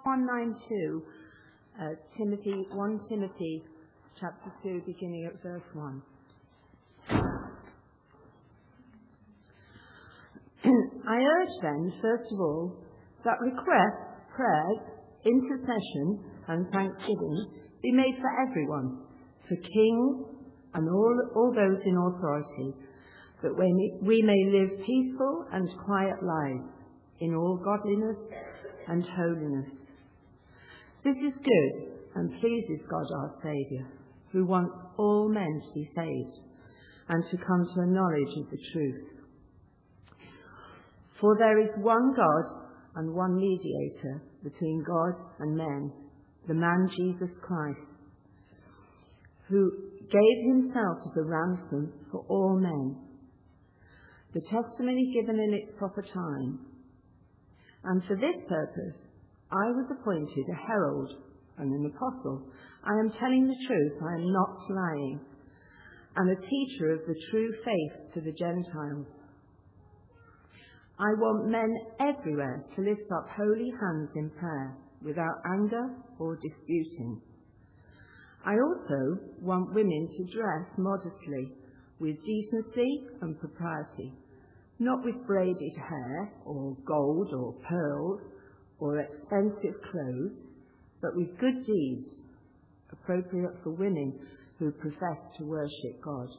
192, Timothy, 1 Timothy chapter 2, beginning at verse 1. I urge then, first of all, that requests, prayers, intercession and thanksgiving be made for everyone, for kings and all those in authority, that we may live peaceful and quiet lives in all godliness and holiness. This is good and pleases God our Saviour, who wants all men to be saved and to come to a knowledge of the truth. For there is one God and one mediator between God and men, the man Jesus Christ, who gave himself as a ransom for all men. The testimony given in its proper time. And for this purpose, I was appointed a herald and an apostle. I am telling the truth, I am not lying, and a teacher of the true faith to the Gentiles. I want men everywhere to lift up holy hands in prayer, without anger or disputing. I also want women to dress modestly, with decency and propriety, not with braided hair or gold or pearls or expensive clothes, but with good deeds, appropriate for women who profess to worship God.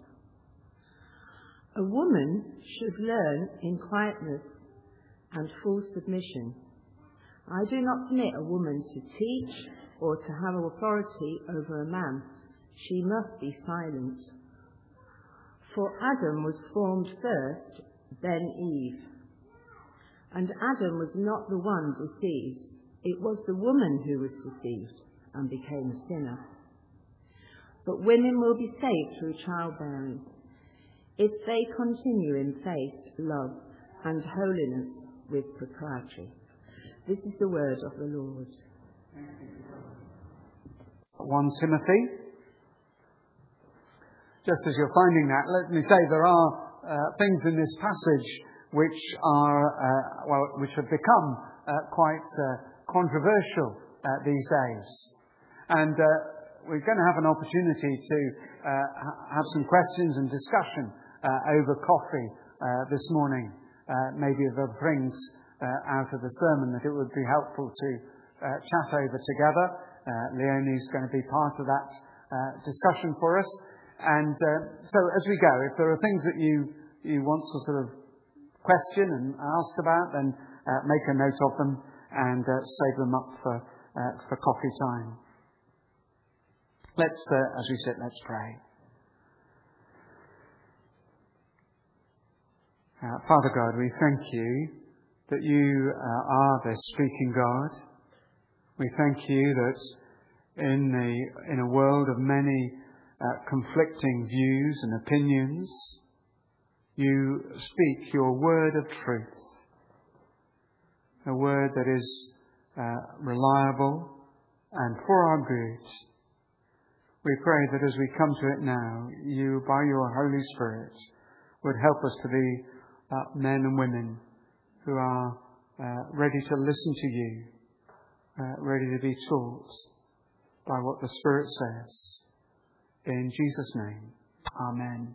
A woman should learn in quietness and full submission. I do not permit a woman to teach or to have authority over a man. She must be silent. For Adam was formed first, then Eve. And Adam was not the one deceived. It was the woman who was deceived and became a sinner. But women will be saved through childbearing, if they continue in faith, love, and holiness with propriety. This is the word of the Lord. 1 Timothy. Just as you're finding that, let me say there are things in this passage which have become quite controversial these days. And we're going to have an opportunity to have some questions and discussion over coffee this morning. Maybe there are things out of the sermon that it would be helpful to chat over together. Leonie's going to be part of that discussion for us. And so as we go, if there are things that you want to sort of question and ask about, then make a note of them and save them up for coffee time. Let's, as we sit, let's pray. Father God, we thank you that you are the speaking God. We thank you that in a world of many conflicting views and opinions, you speak your word of truth, a word that is reliable and for our good. We pray that as we come to it now, you, by your Holy Spirit, would help us to be men and women who are ready to listen to you, ready to be taught by what the Spirit says. In Jesus' name, amen.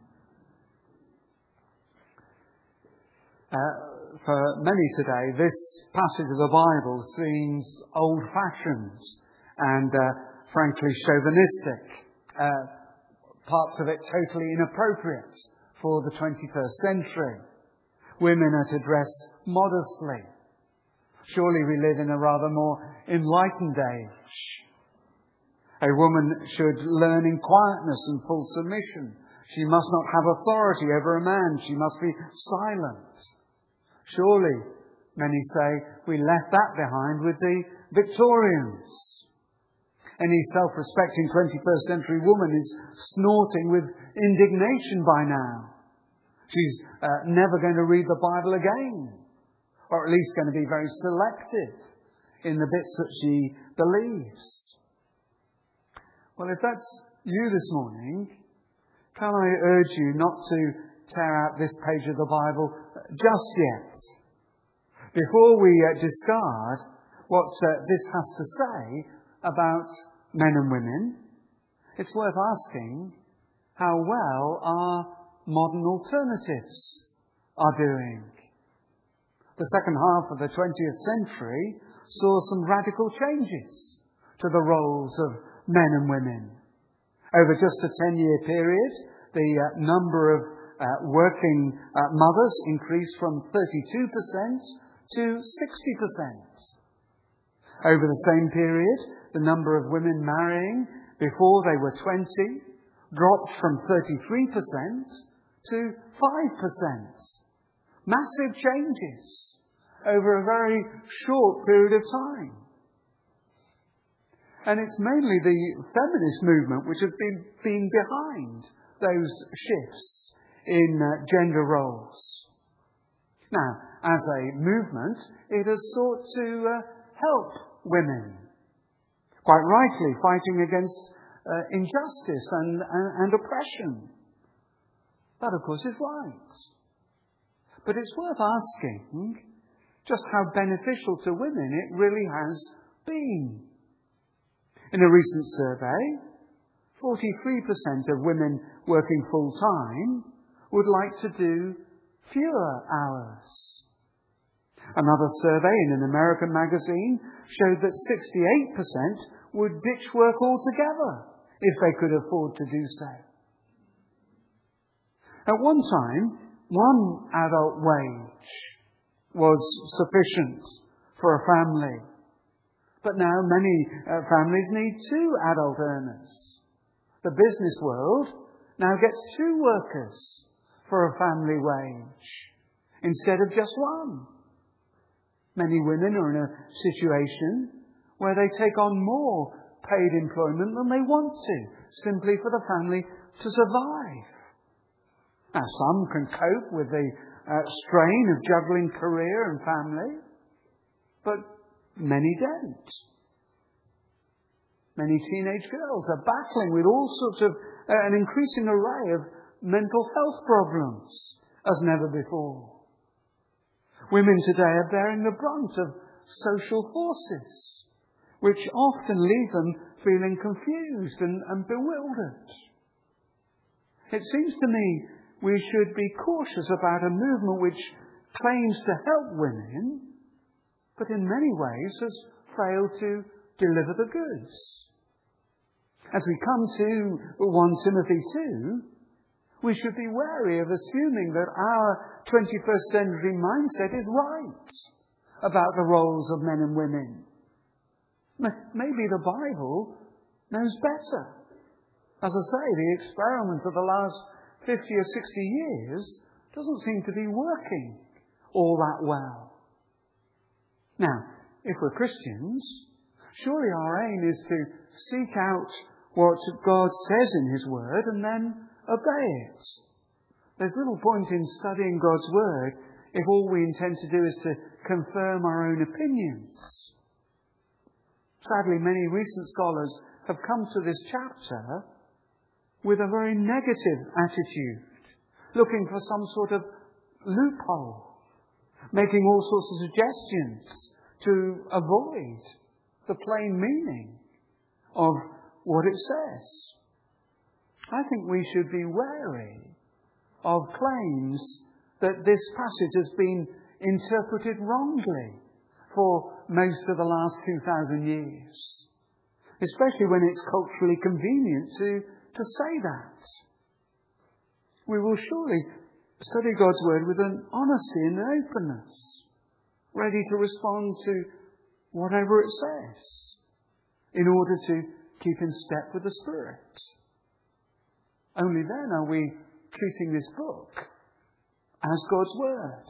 For many today, this passage of the Bible seems old-fashioned and frankly chauvinistic. Parts of it totally inappropriate for the 21st century. Women are to dress modestly. Surely we live in a rather more enlightened age. A woman should learn in quietness and full submission. She must not have authority over a man. She must be silent. Surely, many say, we left that behind with the Victorians. Any self-respecting 21st century woman is snorting with indignation by now. She's never going to read the Bible again, or at least going to be very selective in the bits that she believes. Well, if that's you this morning, can I urge you not to tear out this page of the Bible just yet? Before we discard what this has to say about men and women, it's worth asking how well our modern alternatives are doing. The second half of the 20th century saw some radical changes to the roles of men and women. Over just a 10-year period, the number of working mothers increased from 32% to 60%. Over the same period, the number of women marrying before they were 20 dropped from 33% to 5%. Massive changes over a very short period of time. And it's mainly the feminist movement which has been behind those shifts in gender roles. Now, as a movement, it has sought to help women, quite rightly fighting against injustice and oppression. That, of course, is right. But it's worth asking just how beneficial to women it really has been. In a recent survey, 43% of women working full-time would like to do fewer hours. Another survey in an American magazine showed that 68% would ditch work altogether if they could afford to do so. At one time, one adult wage was sufficient for a family. But now many families need 2 adult earners. The business world now gets 2 workers for a family wage instead of just 1. Many women are in a situation where they take on more paid employment than they want to, simply for the family to survive. Now, some can cope with the strain of juggling career and family, but many don't. Many teenage girls are battling with all sorts of an increasing array of mental health problems as never before. Women today are bearing the brunt of social forces, which often leave them feeling confused and bewildered. It seems to me we should be cautious about a movement which claims to help women, but in many ways has failed to deliver the goods. As we come to 1 Timothy 2, we should be wary of assuming that our 21st century mindset is right about the roles of men and women. Maybe the Bible knows better. As I say, the experiment of the last 50 or 60 years doesn't seem to be working all that well. Now, if we're Christians, surely our aim is to seek out what God says in His Word and then obey it. There's little point in studying God's Word if all we intend to do is to confirm our own opinions. Sadly, many recent scholars have come to this chapter with a very negative attitude, looking for some sort of loophole, making all sorts of suggestions to avoid the plain meaning of what it says. I think we should be wary of claims that this passage has been interpreted wrongly for most of the last 2,000 years, especially when it's culturally convenient to say that. We will surely study God's Word with an honesty and an openness, ready to respond to whatever it says, in order to keep in step with the Spirit. Only then are we treating this book as God's Word.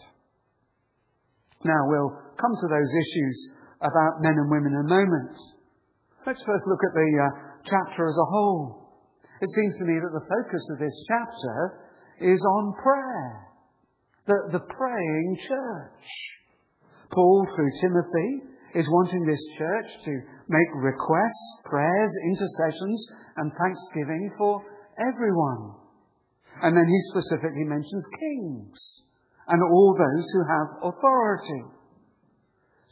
Now we'll come to those issues about men and women in a moment. Let's first look at the chapter as a whole. It seems to me that the focus of this chapter is on prayer, the praying church. Paul, through Timothy, is wanting this church to make requests, prayers, intercessions, and thanksgiving for everyone. And then he specifically mentions kings and all those who have authority.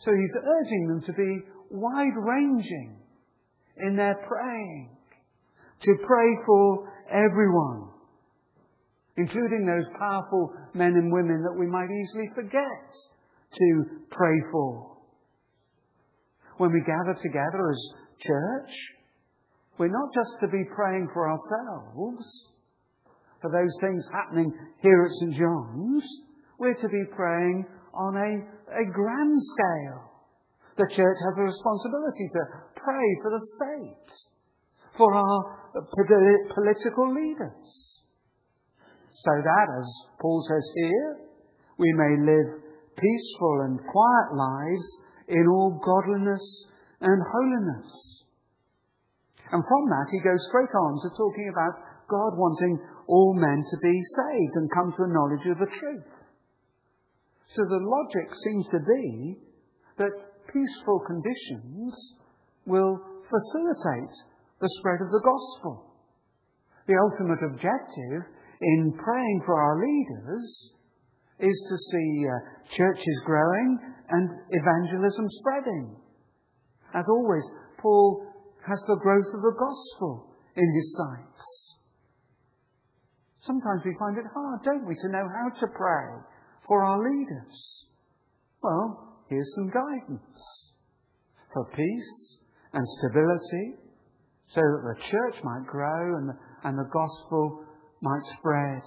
So he's urging them to be wide-ranging in their praying, to pray for everyone, including those powerful men and women that we might easily forget to pray for. When we gather together as church, we're not just to be praying for ourselves, for those things happening here at St. John's. We're to be praying on a grand scale. The church has a responsibility to pray for the state, for our political leaders, so that, as Paul says here, we may live peaceful and quiet lives in all godliness and holiness. And from that he goes straight on to talking about God wanting all men to be saved and come to a knowledge of the truth. So the logic seems to be that peaceful conditions will facilitate the spread of the gospel. The ultimate objective in praying for our leaders is to see churches growing and evangelism spreading. As always, Paul has the growth of the gospel in his sights. Sometimes we find it hard, don't we, to know how to pray for our leaders. Well, here's some guidance for peace and stability, so that the church might grow and the gospel might spread.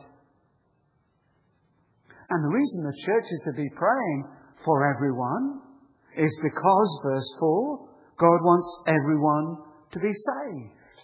And the reason the church is to be praying for everyone is because, verse 4, God wants everyone to be saved.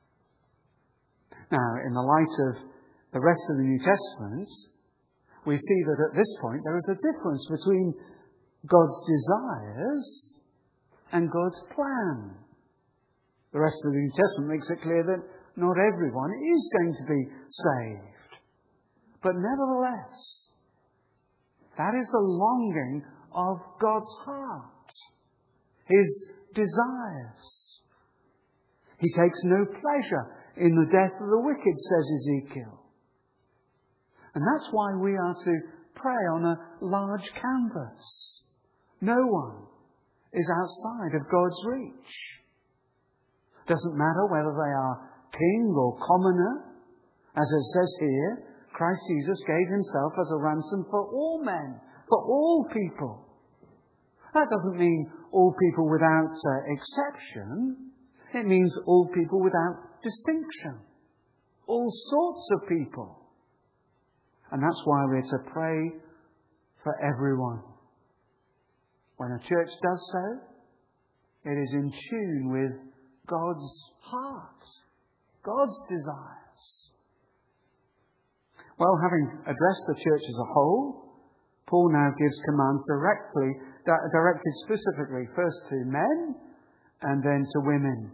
Now, in the light of the rest of the New Testament, we see that at this point there is a difference between God's desires and God's plan. The rest of the New Testament makes it clear that not everyone is going to be saved. But nevertheless, that is the longing of God's heart, His desires. He takes no pleasure in the death of the wicked, says Ezekiel. And that's why we are to pray on a large canvas. No one is outside of God's reach. Doesn't matter whether they are king or commoner. As it says here, Christ Jesus gave himself as a ransom for all men, for all people. That doesn't mean all people without exception. It means all people without distinction. All sorts of people. And that's why we're to pray for everyone. When a church does so, it is in tune with God's heart, God's desires. Well, having addressed the church as a whole, Paul now gives commands directed specifically first to men and then to women.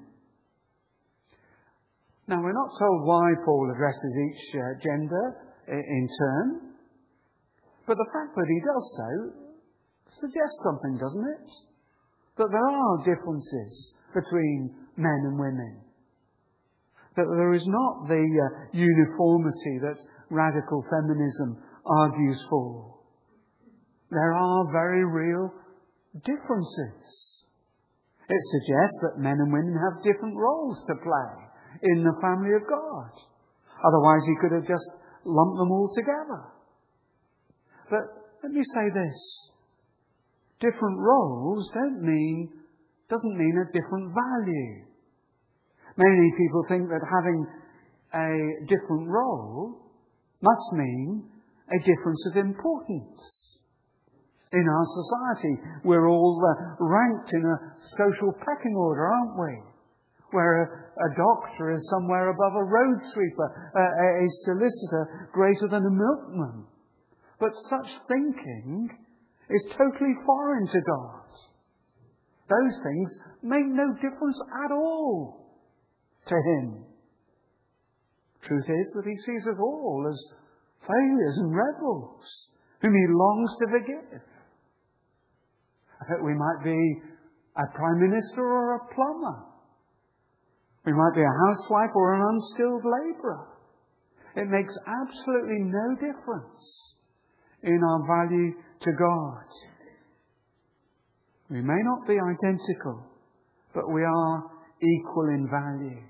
Now, we're not told why Paul addresses each gender in turn, but the fact that he does so suggests something, doesn't it? That there are differences between men and women. That there is not the uniformity that radical feminism argues for. There are very real differences. It suggests that men and women have different roles to play in the family of God. Otherwise he could have just lumped them all together. But let me say this. Different roles doesn't mean a different value. Many people think that having a different role must mean a difference of importance. In our society, we're all ranked in a social pecking order, aren't we? Where a doctor is somewhere above a road sweeper, a solicitor greater than a milkman. But such thinking is totally foreign to God. Those things make no difference at all to Him. Truth is that He sees us all as failures and rebels whom He longs to forgive. We might be a prime minister or a plumber. We might be a housewife or an unskilled labourer. It makes absolutely no difference in our value to God. We may not be identical, but we are equal in value.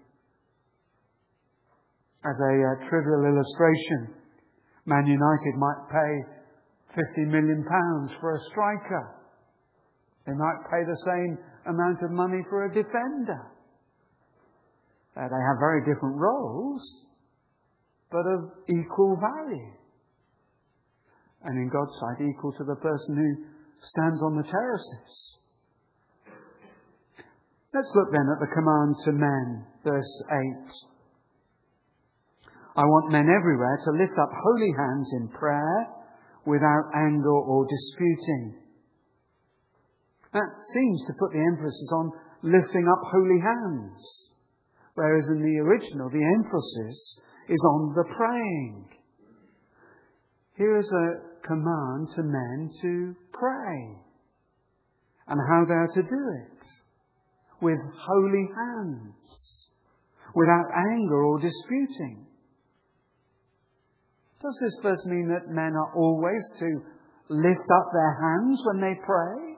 As a trivial illustration, Man United might pay £50 million for a striker. They might pay the same amount of money for a defender. They have very different roles, but of equal value. And in God's sight, equal to the person who stands on the terraces. Let's look then at the command to men, verse 8. I want men everywhere to lift up holy hands in prayer without anger or disputing. That seems to put the emphasis on lifting up holy hands, whereas in the original the emphasis is on the praying. Here is a command to men to pray, and how they are to do it, with holy hands, without anger or disputing. Does this verse mean that men are always to lift up their hands when they pray?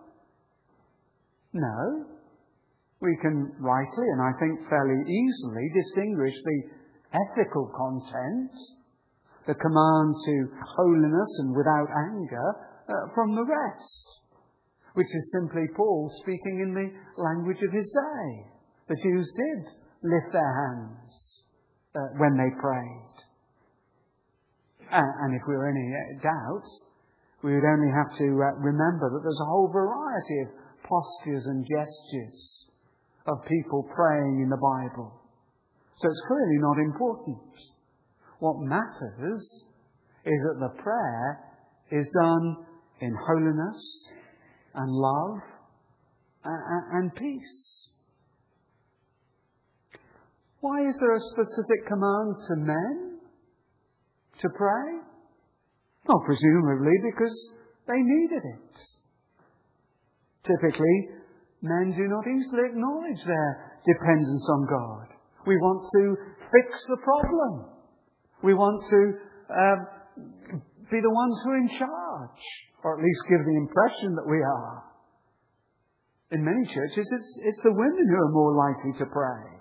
No. We can rightly, and I think fairly easily, distinguish the ethical content, the command to holiness and without anger, from the rest, which is simply Paul speaking in the language of his day. The Jews did lift their hands when they prayed. And if we were in any doubt, we would only have to remember that there's a whole variety of postures and gestures of people praying in the Bible. So it's clearly not important. What matters is that the prayer is done in holiness and love and peace. Why is there a specific command to men to pray? Well, presumably because they needed it. Typically, men do not easily acknowledge their dependence on God. We want to fix the problem. We want to be the ones who are in charge, or at least give the impression that we are. In many churches, it's the women who are more likely to pray.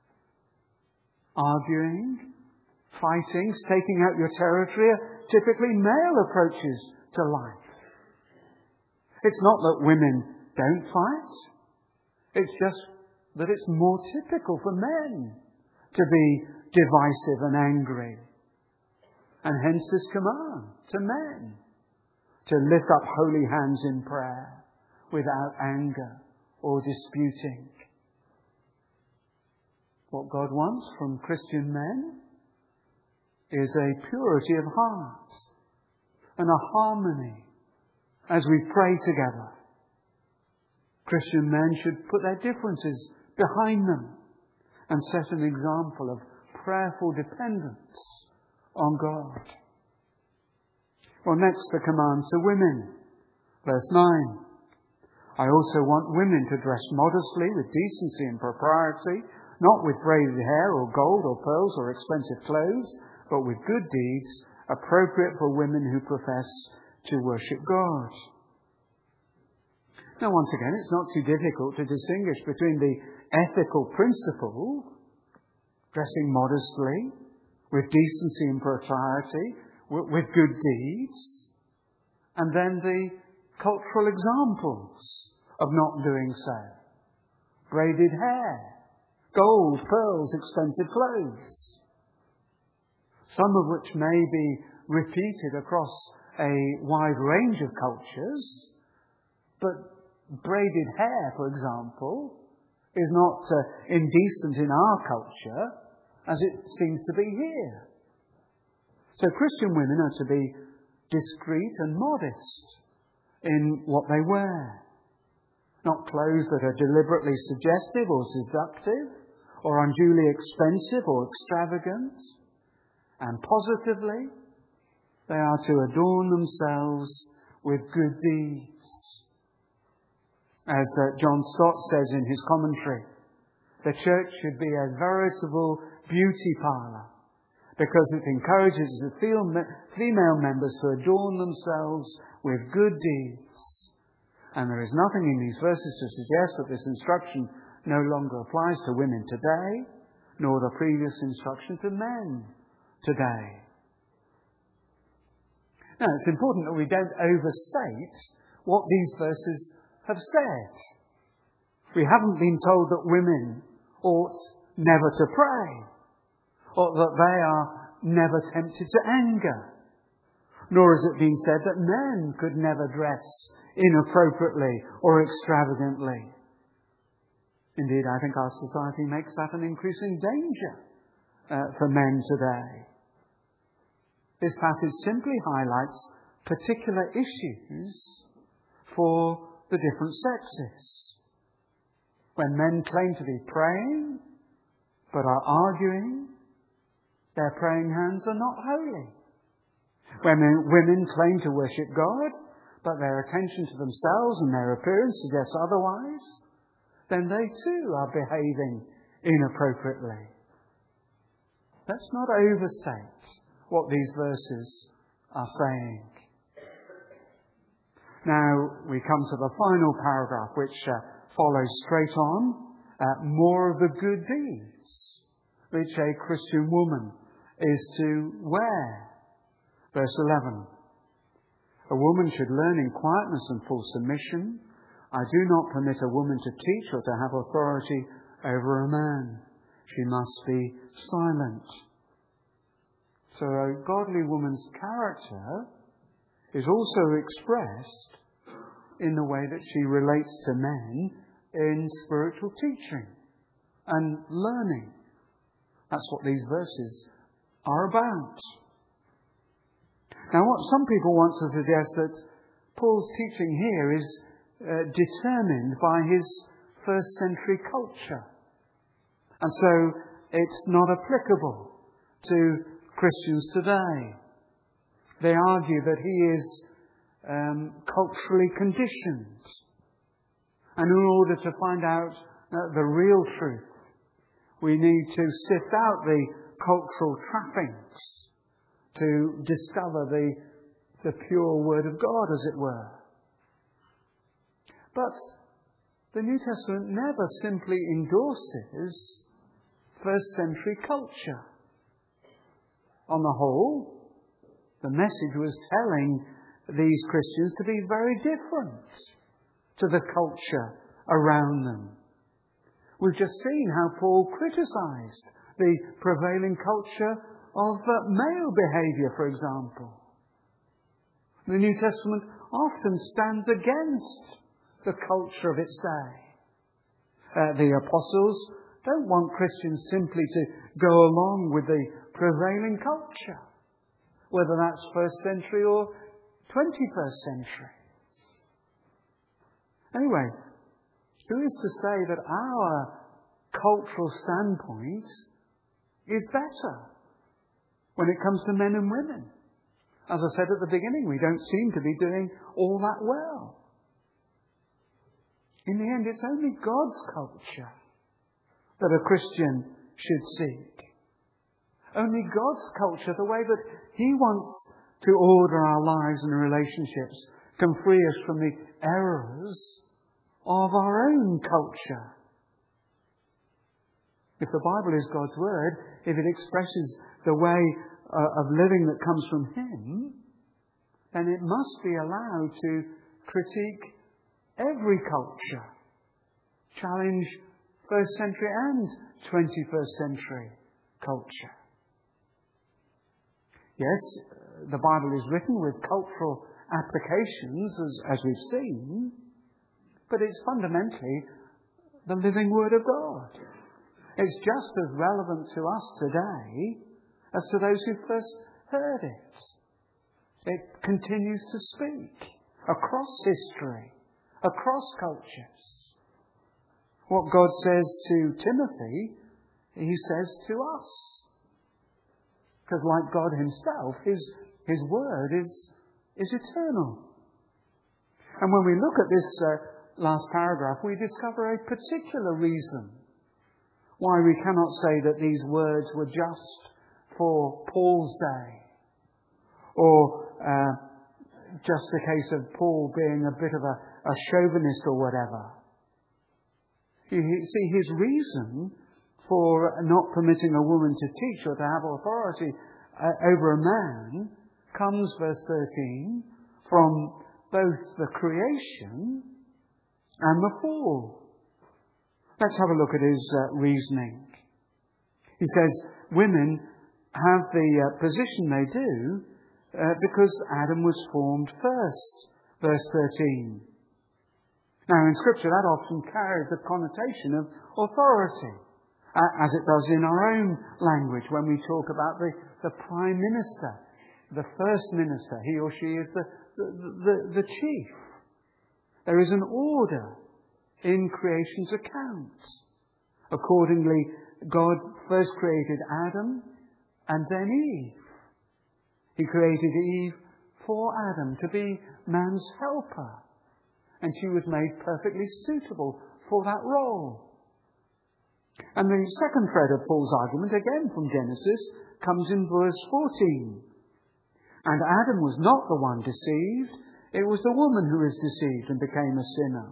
Arguing, fighting, staking out your territory are typically male approaches to life. It's not that women don't fight. It's just that it's more typical for men to be divisive and angry. And hence this command to men to lift up holy hands in prayer without anger or disputing. What God wants from Christian men is a purity of heart and a harmony as we pray together. Christian men should put their differences behind them and set an example of prayerful dependence on God. Well, next the command to women. Verse 9. I also want women to dress modestly with decency and propriety, not with braided hair or gold or pearls or expensive clothes, but with good deeds appropriate for women who profess to worship God. Now, once again, it's not too difficult to distinguish between the ethical principle, dressing modestly, with decency and propriety, with good deeds, and then the cultural examples of not doing so. Braided hair, gold, pearls, expensive clothes. Some of which may be repeated across a wide range of cultures, but braided hair, for example, is not indecent in our culture as it seems to be here. So Christian women are to be discreet and modest in what they wear. Not clothes that are deliberately suggestive or seductive or unduly expensive or extravagant. And positively, they are to adorn themselves with good deeds. As John Stott says in his commentary, the church should be a veritable beauty parlour because it encourages the female members to adorn themselves with good deeds, And there is nothing in these verses to suggest that this instruction no longer applies to women today, nor the previous instruction to men today. Now, it's important that we don't overstate what these verses have said. We haven't been told that women ought never to pray, or that they are never tempted to anger, nor has it been said that men could never dress inappropriately or extravagantly. Indeed, I think our society makes that an increasing danger for men today. This passage simply highlights particular issues for the different sexes. When men claim to be praying, but are arguing, their praying hands are not holy. When women claim to worship God, but their attention to themselves and their appearance suggests otherwise, then they too are behaving inappropriately. Let's not overstate what these verses are saying. Now we come to the final paragraph, which follows straight on. More of the good deeds which a Christian woman is to wear. Verse 11. A woman should learn in quietness and full submission. I do not permit a woman to teach or to have authority over a man. She must be silent. So a godly woman's character is also expressed in the way that she relates to men in spiritual teaching and learning. That's what these verses are about. Now, what some people want to suggest that Paul's teaching here is determined by his first century culture. And so it's not applicable to Christians today. They argue that he is culturally conditioned. And in order to find out the real truth, we need to sift out the cultural trappings to discover the pure Word of God, as it were. But the New Testament never simply endorses first century culture. On the whole, the message was telling these Christians to be very different to the culture around them. We've just seen how Paul criticised the prevailing culture of male behaviour, for example. The New Testament often stands against the culture of its day. The apostles don't want Christians simply to go along with the prevailing culture, whether that's first century or 21st century. Anyway, who is to say that our cultural standpoint is better when it comes to men and women? As I said at the beginning, we don't seem to be doing all that well. In the end, it's only God's culture that a Christian should seek. Only God's culture, the way that He wants to order our lives and relationships, can free us from the errors of our own culture. If the Bible is God's Word, if it expresses the way of living that comes from Him, then it must be allowed to critique every culture, challenge first century and 21st century culture. Yes, the Bible is written with cultural applications, as we've seen, but it's fundamentally the living Word of God. It's just as relevant to us today as to those who first heard it. It continues to speak across history, across cultures. What God says to Timothy, He says to us. Because like God Himself, His Word is eternal. And when we look at this last paragraph, we discover a particular reason why we cannot say that these words were just for Paul's day, or just a case of Paul being a bit of a chauvinist or whatever. You see, his reason for not permitting a woman to teach or to have authority over a man comes, verse 13, from both the creation and the fall. Let's have a look at his reasoning. He says women have the position they do because Adam was formed first. Verse 13. Now in Scripture that often carries a connotation of authority, as it does in our own language when we talk about the Prime Minister, the First Minister. He or she is the chief. There is an order in creation's account. Accordingly, God first created Adam and then Eve. He created Eve for Adam to be man's helper, and she was made perfectly suitable for that role. And the second thread of Paul's argument, again from Genesis, comes in verse 14. And Adam was not the one deceived, it was the woman who was deceived and became a sinner.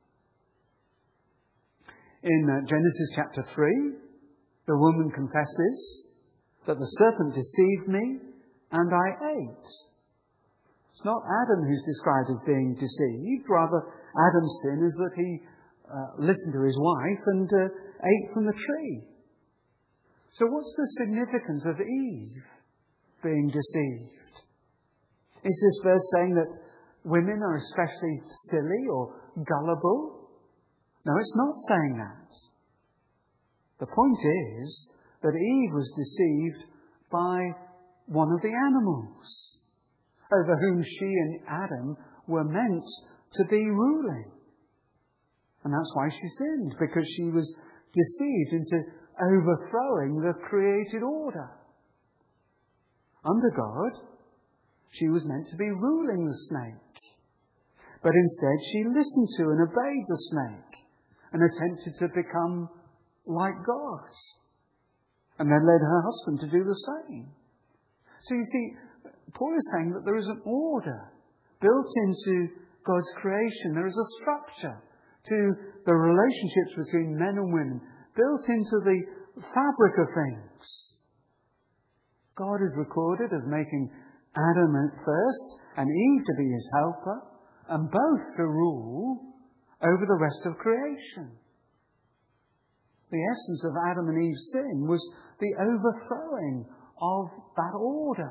In Genesis chapter 3, the woman confesses that the serpent deceived me and I ate. It's not Adam who's described as being deceived. Rather, Adam's sin is that he listened to his wife and ate from the tree. So what's the significance of Eve being deceived? Is this verse saying that women are especially silly or gullible? No, it's not saying that. The point is that Eve was deceived by one of the animals over whom she and Adam were meant to be ruling. And that's why she sinned, because she was deceived into overthrowing the created order. Under God, she was meant to be ruling the snake. But instead she listened to and obeyed the snake and attempted to become like God. And then led her husband to do the same. So you see, Paul is saying that there is an order built into God's creation. There is a structure to the relationships between men and women, built into the fabric of things. God is recorded as making Adam at first and Eve to be his helper, and both to rule over the rest of creation. The essence of Adam and Eve's sin was the overthrowing of that order.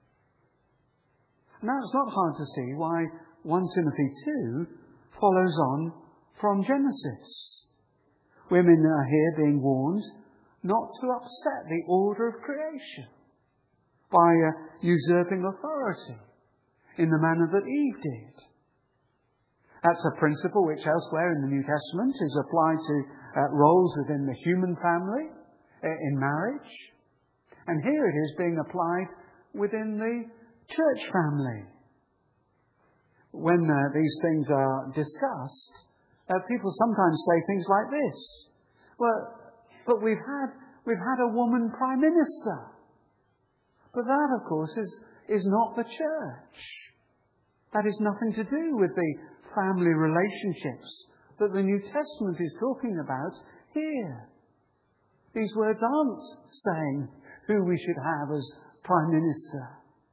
Now, it's not hard to see why 1 Timothy 2 follows on from Genesis. Women are here being warned not to upset the order of creation by usurping authority in the manner that Eve did. That's a principle which elsewhere in the New Testament is applied to roles within the human family, in marriage. And here it is being applied within the church family. When these things are discussed, people sometimes say things like this. Well, but we've had a woman prime minister. But that, of course, is not the church. That has nothing to do with the family relationships that the New Testament is talking about here. These words aren't saying who we should have as prime minister.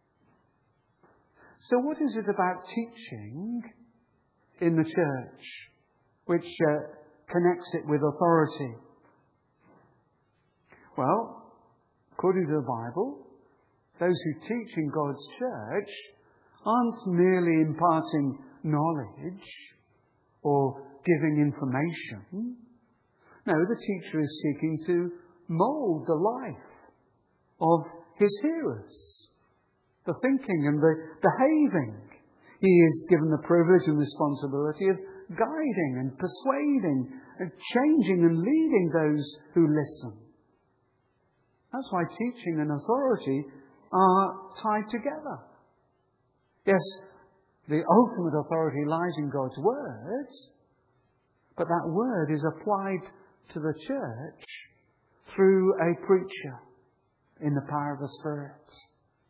So what is it about teaching in the church which connects it with authority? Well, according to the Bible, those who teach in God's church aren't merely imparting knowledge or giving information. No, the teacher is seeking to mould the life of his hearers, the thinking and the behaving. He is given the privilege and responsibility of guiding and persuading and changing and leading those who listen. That's why teaching and authority are tied together. Yes, the ultimate authority lies in God's Word, but that Word is applied to the church through a preacher in the power of the Spirit.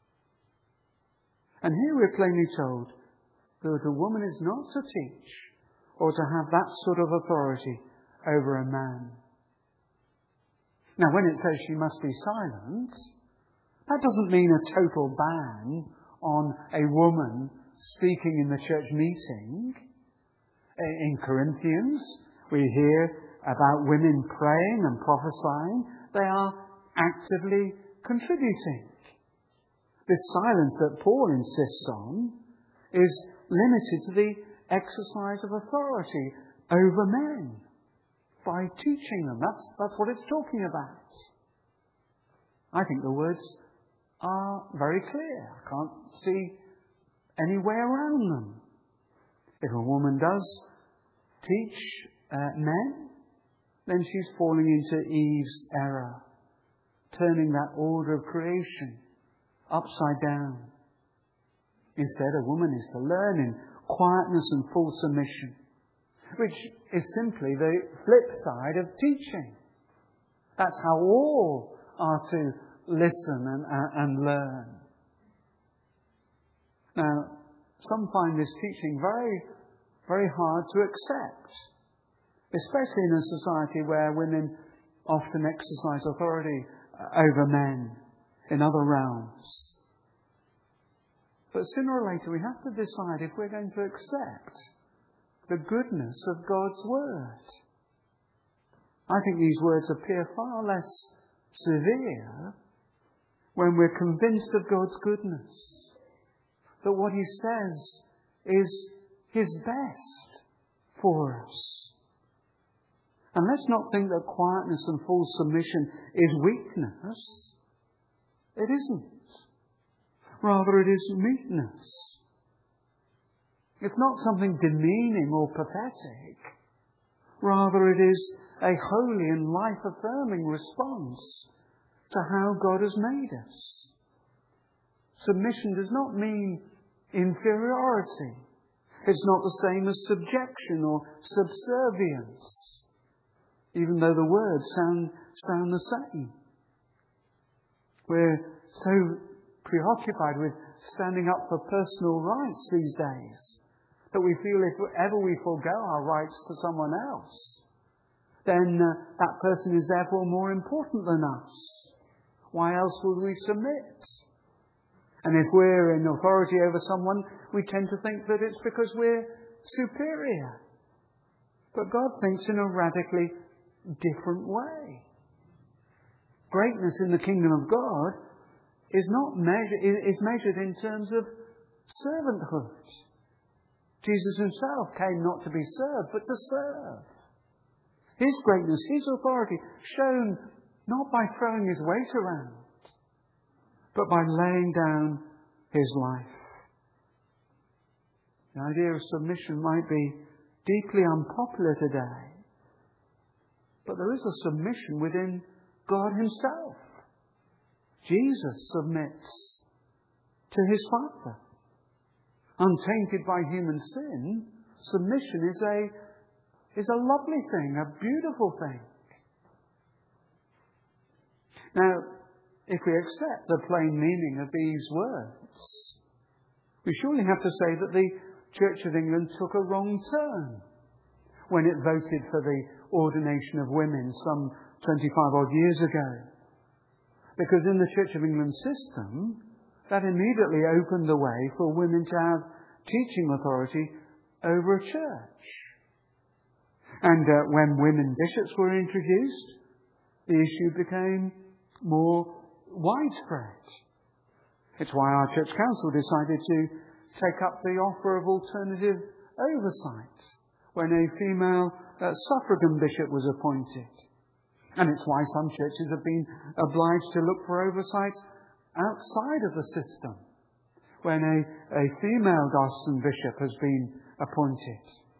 And here we're plainly told that a woman is not to teach or to have that sort of authority over a man. Now, when it says she must be silent, that doesn't mean a total ban on a woman speaking in the church meeting. In Corinthians, we hear about women praying and prophesying. They are actively contributing. This silence that Paul insists on is limited to the exercise of authority over men by teaching them. That's what it's talking about. I think the words are very clear. I can't see any way around them. If a woman does teach men, then she's falling into Eve's error, turning that order of creation upside down. Instead, a woman is to learn in quietness and full submission, which is simply the flip side of teaching. That's how all are to listen and learn. Now, some find this teaching very, very hard to accept, especially in a society where women often exercise authority over men in other realms. But sooner or later we have to decide if we're going to accept the goodness of God's Word. I think these words appear far less severe when we're convinced of God's goodness, that what He says is His best for us. And let's not think that quietness and full submission is weakness. It isn't. Rather, it is meekness. It's not something demeaning or pathetic. Rather, it is a holy and life-affirming response to how God has made us. Submission does not mean inferiority. It's not the same as subjection or subservience, even though the words sound the same. We're so preoccupied with standing up for personal rights these days that we feel if ever we forego our rights to someone else, then that person is therefore more important than us. Why else would we submit? And if we're in authority over someone, we tend to think that it's because we're superior. But God thinks in a radically different way. Greatness in the kingdom of God is measured in terms of servanthood. Jesus himself came not to be served, but to serve. His greatness, his authority, shown not by throwing his weight around, but by laying down his life. The idea of submission might be deeply unpopular today, but there is a submission within God himself. Jesus submits to his Father. Untainted by human sin, submission is a lovely thing, a beautiful thing. Now, if we accept the plain meaning of these words, we surely have to say that the Church of England took a wrong turn when it voted for the ordination of women some 25-odd years ago. Because in the Church of England system, that immediately opened the way for women to have teaching authority over a church. And when women bishops were introduced, the issue became more widespread. It's why our church council decided to take up the offer of alternative oversight when a female suffragan bishop was appointed. And it's why some churches have been obliged to look for oversight outside of the system when a female diocesan bishop has been appointed.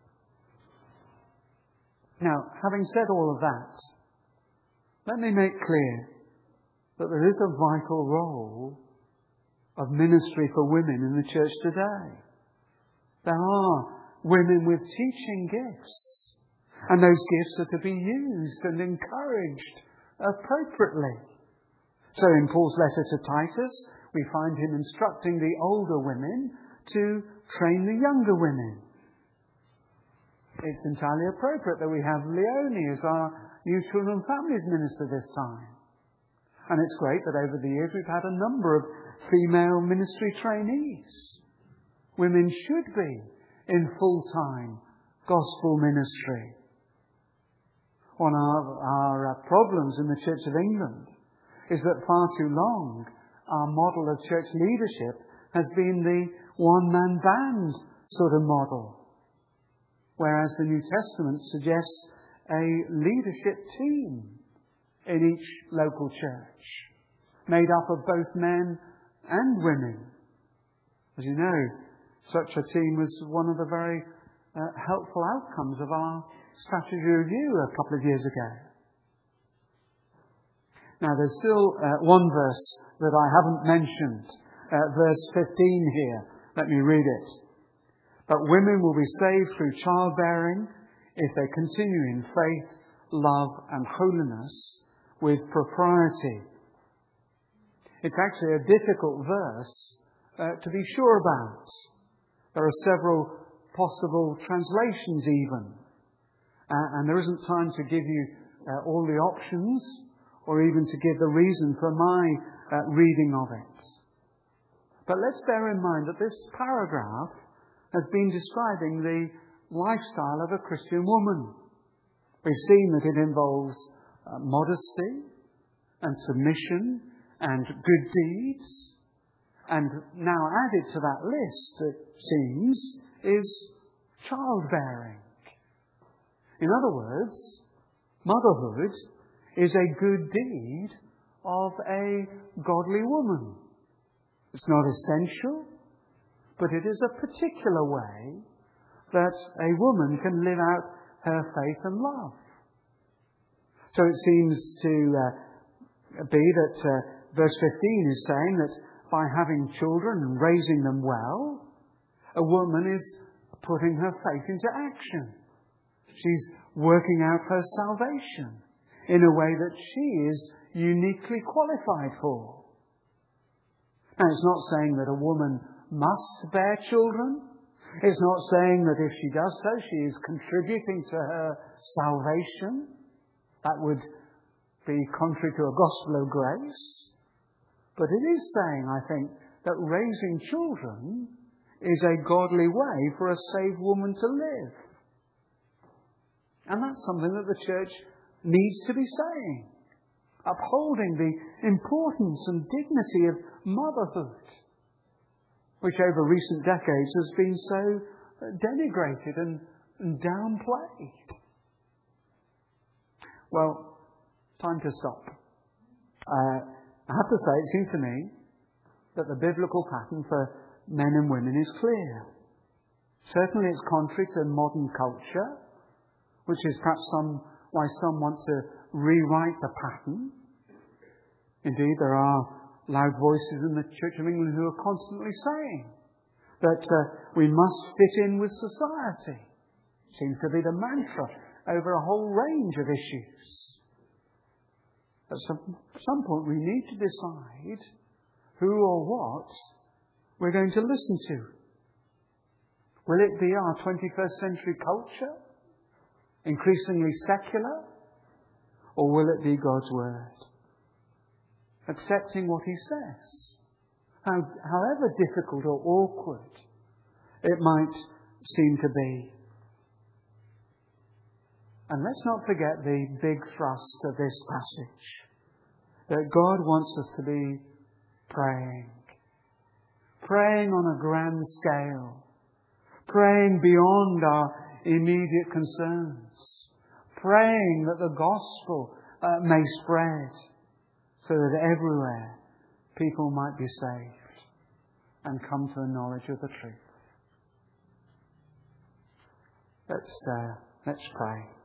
Now, having said all of that, let me make clear that there is a vital role of ministry for women in the church today. There are women with teaching gifts, and those gifts are to be used and encouraged appropriately. So in Paul's letter to Titus, we find him instructing the older women to train the younger women. it's entirely appropriate that we have Leonie as our New Children and Families Minister this time. And it's great that over the years we've had a number of female ministry trainees. Women should be in full-time gospel ministry. One of our problems in the Church of England is that far too long our model of church leadership has been the one-man band sort of model, whereas the New Testament suggests a leadership team in each local church, made up of both men and women. As you know, such a team was one of the very helpful outcomes of our strategy review a couple of years ago. Now, there's still one verse that I haven't mentioned, verse 15 here. Let me read it. But women will be saved through childbearing if they continue in faith, love and holiness with propriety. It's actually a difficult verse to be sure about. There are several possible translations even. And there isn't time to give you all the options or even to give the reason for my reading of it. But let's bear in mind that this paragraph has been describing the lifestyle of a Christian woman. We've seen that it involves modesty and submission and good deeds. And now added to that list, it seems, is childbearing. In other words, motherhood is a good deed of a godly woman. It's not essential, but it is a particular way that a woman can live out her faith and love. So it seems to be that verse 15 is saying that by having children and raising them well, a woman is putting her faith into action. She's working out her salvation in a way that she is uniquely qualified for. Now, it's not saying that a woman must bear children. It's not saying that if she does so, she is contributing to her salvation. That would be contrary to a gospel of grace. But it is saying, I think, that raising children is a godly way for a saved woman to live. And that's something that the church needs to be saying. Upholding the importance and dignity of motherhood, which over recent decades has been so denigrated and downplayed. Well, time to stop. I have to say, it seems to me that the biblical pattern for men and women is clear. Certainly it's contrary to modern culture, which is perhaps why some want to rewrite the pattern. Indeed, there are loud voices in the Church of England who are constantly saying that we must fit in with society. Seems to be the mantra over a whole range of issues. At some point we need to decide who or what we're going to listen to. Will it be our 21st century culture, increasingly secular, or will it be God's Word? Accepting what He says, however difficult or awkward it might seem to be. And let's not forget the big thrust of this passage, that God wants us to be praying on a grand scale, praying beyond our immediate concerns, praying that the gospel may spread, so that everywhere people might be saved and come to a knowledge of the truth. Let's pray.